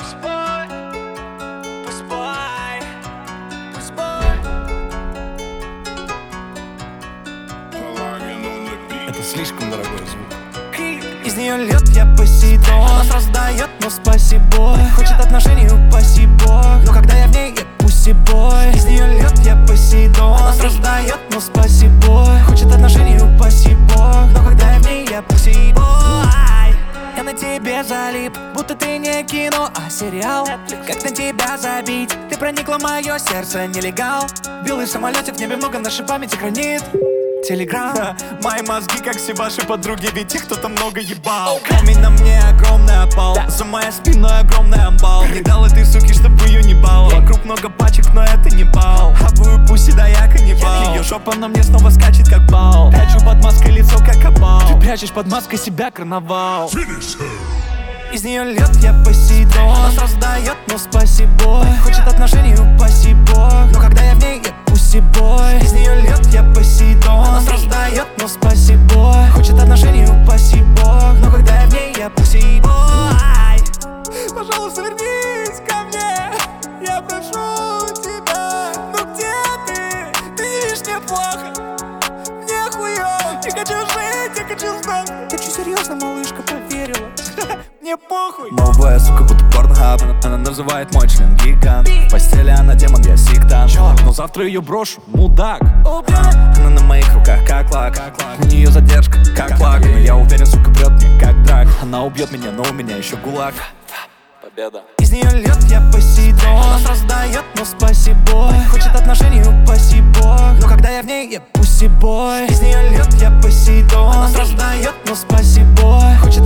Это слишком дорогой звук. Из нее льет я Посейдон. Она сразу дает, но спасибо. Хочет отношений, упаси бог. Но когда я в ней, я пусси-бой. Из нее льет я Посейдон. Она сразу дает, но спасибо. Хочет отношений, упаси бог. Но когда я в ней, я пусси-бой. Я на тебе залип, будто ты не кино, а сериал. Как на тебя забить? Ты проникла в мое сердце, нелегал. Белый самолетик, в небе много, нашей памяти хранит Телеграм. Мои мозги, как все ваши подруги, ведь их кто-то много ебал. Камень на мне огромный опал, За моей спиной огромный амбал. Не дал этой суке, чтобы ее не бал. Вокруг много пачек, но это не бал. Хавую пуси, да я каннибал. Ее жопа на мне снова скачет, как бал. Прячу под маской лицо, как опал. Ты прячешь под маской себя, карнавал. Из нее льет я Посейдон. Она сразу дает, но спасибо. Хочет отношений, упаси бог. Но когда я в ней, я пусси-бой. Из нее льет я Посейдон. Она сразу дает, но спасибо. Хочет отношений, упаси бог. Но когда я в ней, я пусси-бой. Пожалуйста, вернись ко мне, я прошу тебя. Ну где ты? Ты не видишь, мне плохо, мне хуёво. Я хочу жить, я хочу сдохнуть. Ты что, серьезно, малышка, поверила? Мне похуй. Новая сука, будто порнхаб. Она называет мой член гигант. В постели она демон, я сектант. Но завтра ее брошу, мудак. Она на моих руках, как лак. У нее задержка, как лак. Но я уверен, сука, прет мне, как драк. Она убьет меня, но у меня еще гулаг. Победа. Из нее льет я Посейдон. Она сразу дает, но спасибо. Хочет отношений, упаси бог. Но когда я в ней, я пусси-бой. Из нее льет я Посейдон. Она сразу дает, но спасибо. Хочет